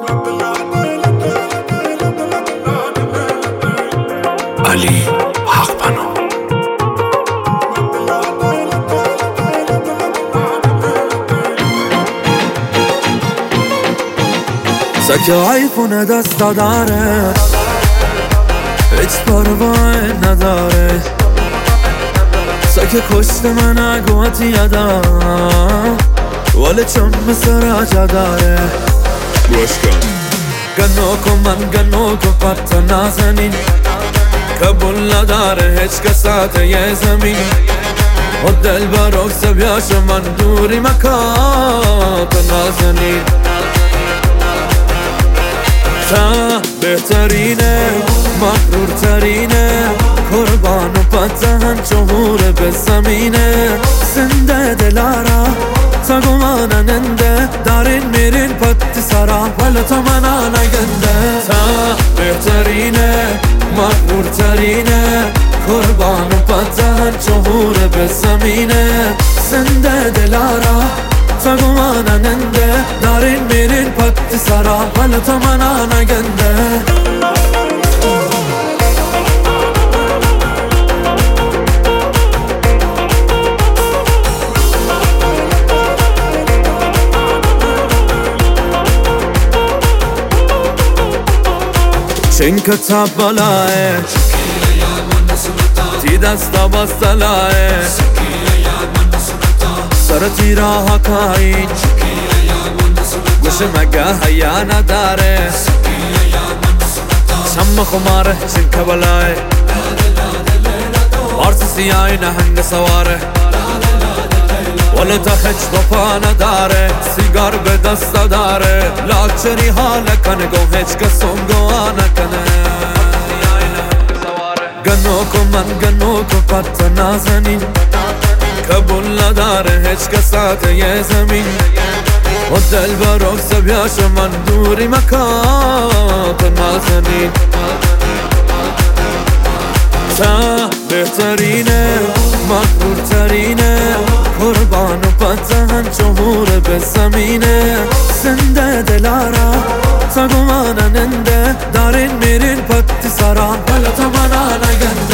علی حق پناه. سکه آیفون دست داره، هیچ پروایی نداره. سکه کشت من اگوتی یادم، ولی چون مثل راجع داره. گوش کن گنو کن من گنو کن پتا نازنین، قبول نداره هیچ کسات یه زمین. و دل بروکس بیاش من دوری مکان تو نازنین. تا بهترینه مغرور ترینه، قربان و پتهن چهور به زمینه. زنده دلارا تا گماننده، دارین میرین پتی سرا ولی تو منا نگنده. تا بهترینه مغرور ترینه، قربان و پتهن چهور به زمینه. زنده دلارا تا گماننده، دارین میرین پتی سرا ولی تو منا نگنده. چین کتاب بلاه تی دستا بستلاه، سر تیرا حکاین گوش مگه حیا نداره. شم خماره چین کبلاه، آرس سیاهی نهنگ سواره، ولی تا هیچ وفا نداره. سیگار به دست داره، لاکچری ها نکنه گو هیچ کسون گوها نکنه. گنو کن من گنو کن پتا نازنین، قبول نداره هیچ کسات یه زمین. و دل بروکس بیاش من دوری مکان تو نازنین. تا بهترینه مغرور ترینه، قربان و پتهن چهور به زمینه. زنده دلارا تا گماننده، دارین میرین پتی سرا ولی تو منا نگنده.